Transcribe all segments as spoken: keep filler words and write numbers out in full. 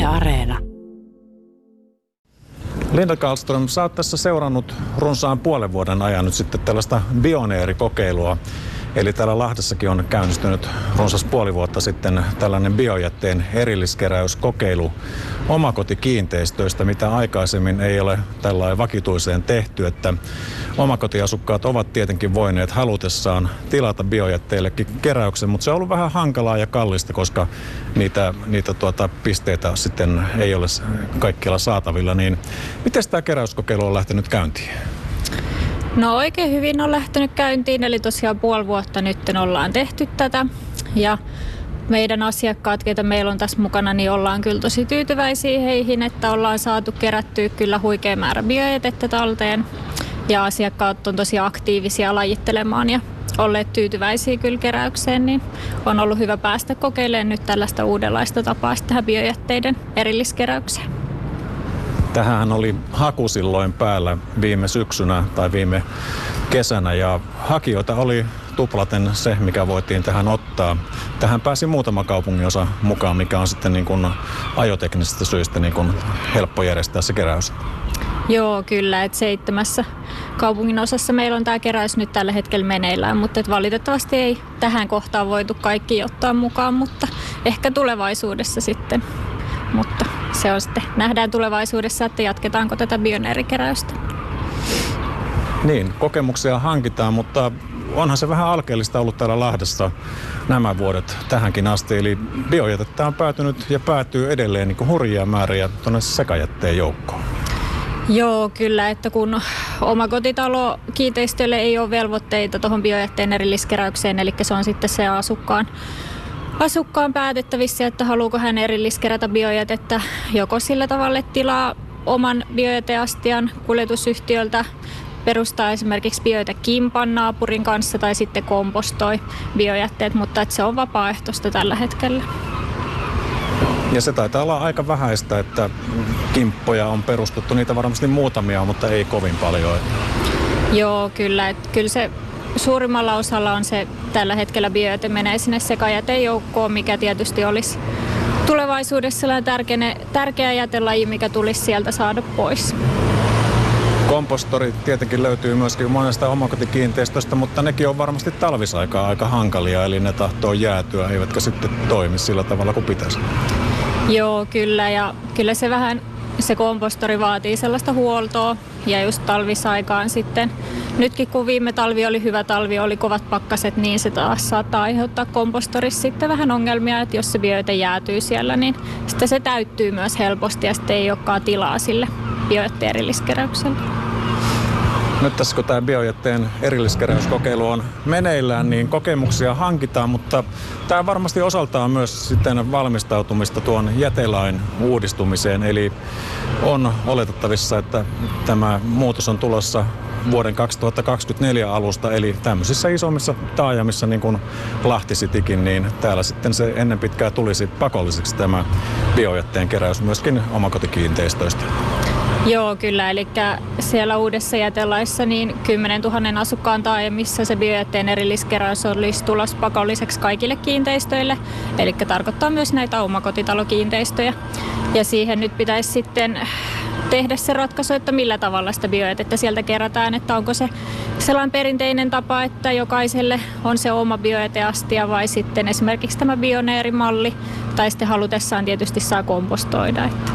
Yle Areena. Linda Karlström, sä oot tässä seurannut runsaan puolen vuoden ajan nyt sitten tällaista Bioneeri-kokeilua. Eli täällä Lahdessakin on käynnistynyt runsas puoli vuotta sitten tällainen biojätteen erilliskeräyskokeilu omakotikiinteistöistä, mitä aikaisemmin ei ole tällainen vakituiseen tehty, että omakotiasukkaat ovat tietenkin voineet halutessaan tilata biojätteillekin keräyksen, mutta se on ollut vähän hankalaa ja kallista, koska niitä, niitä tuota, pisteitä sitten ei ole kaikkialla saatavilla. Niin miten tämä keräyskokeilu on lähtenyt käyntiin? No oikein hyvin on lähtenyt käyntiin, eli tosiaan puoli vuotta nyt ollaan tehty tätä ja meidän asiakkaat, keitä meillä on tässä mukana, niin ollaan kyllä tosi tyytyväisiä heihin, että ollaan saatu kerättyä kyllä huikea määrä biojätettä talteen ja asiakkaat on tosi aktiivisia lajittelemaan ja olleet tyytyväisiä kyllä keräykseen, niin on ollut hyvä päästä kokeilemaan nyt tällaista uudenlaista tapaa tähän biojätteiden erilliskeräykseen. Tähän oli haku silloin päällä viime syksynä tai viime kesänä ja hakijoita oli tuplaten se, mikä voitiin tähän ottaa. Tähän pääsi muutama kaupunginosa mukaan, mikä on sitten niin kuin ajoteknisistä syistä niin kuin helppo järjestää se keräys. Joo, kyllä, että seitsemässä kaupungin osassa meillä on tämä keräys nyt tällä hetkellä meneillään, mutta et valitettavasti ei tähän kohtaan voitu kaikki ottaa mukaan, mutta ehkä tulevaisuudessa sitten. Mutta se on sitten, nähdään tulevaisuudessa, että jatketaanko tätä Bioneeri-keräystä. Niin, kokemuksia hankitaan, mutta onhan se vähän alkeellista ollut täällä Lahdessa nämä vuodet tähänkin asti. Eli biojätettä on päätynyt ja päätyy edelleen niin kuin hurjia määriä tuonne sekajätteen joukkoon. Joo, kyllä, että kun omakotitalo kiinteistölle ei ole velvoitteita tuohon biojätteen erilliskeräykseen, eli se on sitten se asukkaan Asukkaan päätettävissä, että haluuko hän erilliskerätä biojätettä joko sillä tavalla, että tilaa oman biojäteastian kuljetusyhtiöltä, perustaa esimerkiksi biojätekimpan naapurin kanssa tai sitten kompostoi biojätteet, mutta että se on vapaaehtoista tällä hetkellä. Ja se taitaa olla aika vähäistä, että kimppoja on perustettu, niitä varmasti muutamia, mutta ei kovin paljon. Joo, kyllä, että kyllä se suurimmalla osalla on se tällä hetkellä biojäte menee sinne sekajätejoukkoon, mikä tietysti olisi tulevaisuudessa sellainen tärkeä, tärkeä jätelaji, mikä tulisi sieltä saada pois. Kompostori tietenkin löytyy myöskin monesta omakotikiinteistöstä, mutta nekin on varmasti talvisaikaa aika hankalia, eli ne tahtoo jäätyä, eivätkä sitten toimi sillä tavalla kuin pitäisi. Joo, kyllä, ja kyllä se vähän se kompostori vaatii sellaista huoltoa ja just talvisaikaan sitten. Nytkin kun viime talvi oli hyvä talvi, oli kovat pakkaset, niin se taas saattaa aiheuttaa kompostorissa sitten vähän ongelmia, että jos se biojäte jäätyy siellä, niin sitten se täyttyy myös helposti ja sitten ei olekaan tilaa sille biojätteen erilliskeräykselle. Nyt tässä kun tämä biojätteen erilliskeräyskokeilu on meneillään, niin kokemuksia hankitaan, mutta tämä varmasti osaltaan myös sitten valmistautumista tuon jätelain uudistumiseen. Eli on oletettavissa, että tämä muutos on tulossa vuoden kaksituhattakaksikymmentäneljä alusta, eli tämmöisissä isommissa taajamissa niin kuin Lahti Citykin, niin täällä sitten se ennen pitkää tulisi pakolliseksi tämä biojätteen keräys myöskin omakotikiinteistöistä. Joo, kyllä. Eli siellä uudessa jätelaissa niin kymmenentuhatta asukkaan taajamissa se biojätteen erilliskeräys olisi tulossa pakolliseksi kaikille kiinteistöille. Eli tarkoittaa myös näitä omakotitalokiinteistöjä. Ja siihen nyt pitäisi sitten tehdä se ratkaisu, että millä tavalla sitä biojätettä sieltä kerätään. Että onko se sellainen perinteinen tapa, että jokaiselle on se oma biojäteastia vai sitten esimerkiksi tämä Bioneeri-malli. Tai sitten halutessaan tietysti saa kompostoida. Että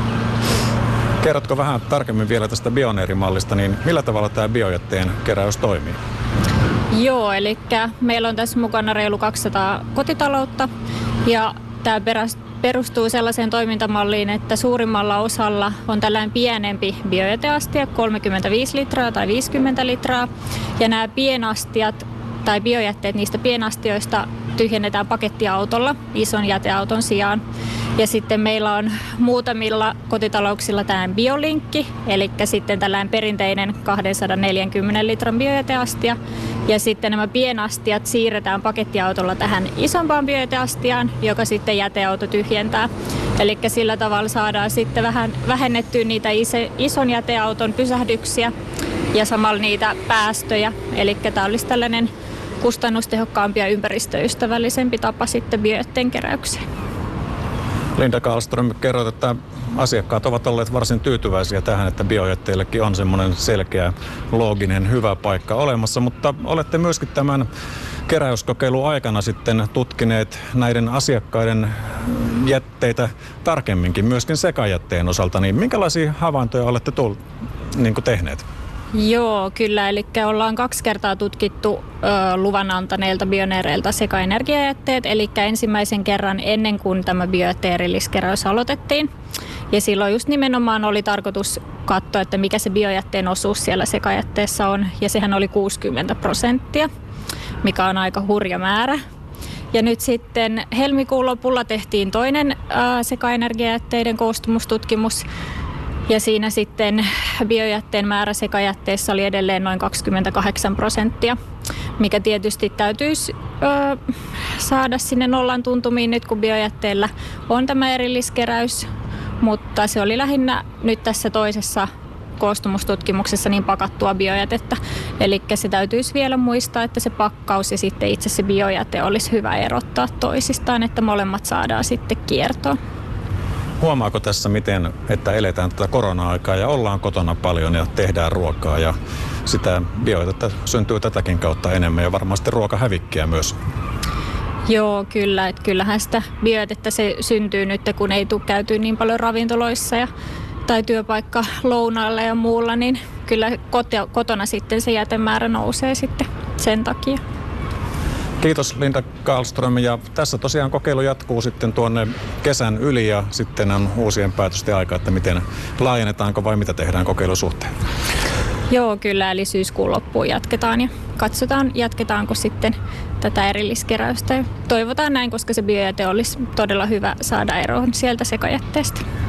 Kerrotko vähän tarkemmin vielä tästä Bioneeri-mallista, niin millä tavalla tämä biojätteen keräys toimii? Joo, eli meillä on tässä mukana reilu kaksisataa kotitaloutta ja tämä perustuu sellaiseen toimintamalliin, että suurimmalla osalla on tällainen pienempi biojäteastia, kolmekymmentäviisi litraa tai viisikymmentä litraa ja nämä pienastiat tai biojätteet niistä pienastioista tyhjennetään pakettiautolla ison jäteauton sijaan. Ja sitten meillä on muutamilla kotitalouksilla tällainen biolinkki, eli sitten tällainen perinteinen kaksisataaneljäkymmentä litran biojäteastia. Ja sitten nämä pienastiat siirretään pakettiautolla tähän isompaan biojäteastiaan, joka sitten jäteauto tyhjentää. Eli sillä tavalla saadaan sitten vähän vähennettyä niitä ison jäteauton pysähdyksiä ja samalla niitä päästöjä. Eli tämä olisi tällainen kustannustehokkaampi ja ympäristöystävällisempi tapa sitten biojätteen keräykseen. Linda Karlström, kerroit, että asiakkaat ovat olleet varsin tyytyväisiä tähän, että biojätteillekin on semmoinen selkeä, looginen, hyvä paikka olemassa, mutta olette myöskin tämän keräyskokeilun aikana sitten tutkineet näiden asiakkaiden jätteitä tarkemminkin, myöskin sekajätteen osalta, niin minkälaisia havaintoja olette tull- niin kuin tehneet? Joo, kyllä. Eli ollaan kaksi kertaa tutkittu ö, luvan antaneilta Bioneereilta sekaenergiajätteet, eli ensimmäisen kerran ennen kuin tämä biojätteerilliskeräys aloitettiin. Ja silloin just nimenomaan oli tarkoitus katsoa, että mikä se biojätteen osuus siellä sekajätteessä on, ja sehän oli kuusikymmentä prosenttia, mikä on aika hurja määrä. Ja nyt sitten helmikuun lopulla tehtiin toinen ö, sekaenergiajätteiden koostumustutkimus, ja siinä sitten biojätteen määrä sekajätteessä oli edelleen noin kaksikymmentäkahdeksan prosenttia, mikä tietysti täytyisi ö, saada sinne nollan tuntumiin nyt, kun biojätteellä on tämä erilliskeräys. Mutta se oli lähinnä nyt tässä toisessa koostumustutkimuksessa niin pakattua biojätettä. Eli se täytyisi vielä muistaa, että se pakkaus ja sitten itse se biojäte olisi hyvä erottaa toisistaan, että molemmat saadaan sitten kiertoon. Huomaako tässä miten, että eletään tätä korona-aikaa ja ollaan kotona paljon ja tehdään ruokaa ja sitä biojätettä syntyy tätäkin kautta enemmän ja varmasti ruokahävikkiä myös? Joo, kyllä. Että kyllähän sitä biojätettä se syntyy nyt, kun ei tule käytyä niin paljon ravintoloissa ja, tai työpaikka lounaalla ja muulla, niin kyllä kotona sitten se jätemäärä nousee sitten sen takia. Kiitos Linda Karlström, ja tässä tosiaan kokeilu jatkuu sitten tuonne kesän yli ja sitten on uusien päätösten aika, että miten laajennetaanko vai mitä tehdään kokeilun suhteen. Joo, kyllä, eli syyskuun loppuun jatketaan ja katsotaan, jatketaanko sitten tätä erilliskeräystä. Toivotaan näin, koska se biojäte olisi todella hyvä saada eroon sieltä sekajätteestä.